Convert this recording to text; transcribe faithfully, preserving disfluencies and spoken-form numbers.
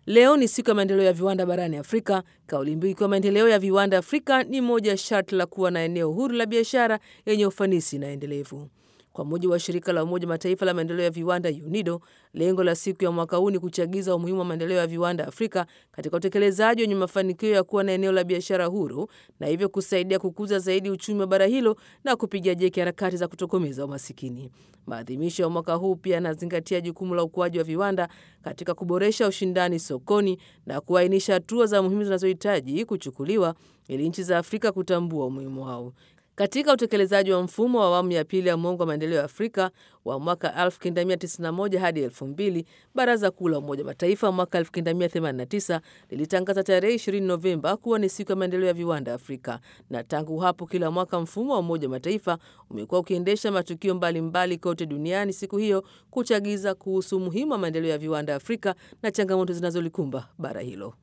Leo ni siku ya maendeleo ya viwanda barani Afrika, kauli mbiu ikiwa maendeleo ya viwanda Afrika ni moja ya sharti la kuwa na eneo huru la biashara yenye ufanisi na endelevu. Kwa mujibu wa shirika la Umoja Mataifa la maendeleo ya viwanda UNIDO, lengo la siku ya mwaka huu ni kuchagiza umuhimu wa maendeleo ya viwanda Afrika katika utekelezaji wenye mafanikio ya kuwa na eneo la biashara huru na hivyo kusaidia kukuza zaidi uchumi wa bara hilo na kupiga jeki harakati za kutokomeza umasikini. Maadhimisho ya mwaka huu pia yanazingatia jukumu la ukuaji wa viwanda katika kuboresha ushindani sokoni na kuainisha hatua za muhimu zinazohitaji kuchukuliwa ili nchi za Afrika kutambua umuhimu wao. Katika utekelezaji wa mfumo wa awamu ya pili ya muongo wa maendeleo ya Afrika wa mwaka elfu kenda mia tisini na moja hadi elfu mbili, Baraza Kuu la Umoja Mataifa mwaka elfu kenda mia themanini na tisa lilitangaza tarehe ishirini Novemba kuwa ni siku ya maendeleo ya viwanda Afrika, na tangu hapo kila mwaka mfumo wa Umoja Mataifa umekuwa ukiendesha matukio mbalimbali mbali kote duniani siku hiyo kuchagiza kuhusu umuhimu wa maendeleo ya viwanda Afrika na changamoto zinazolikumba bara hilo.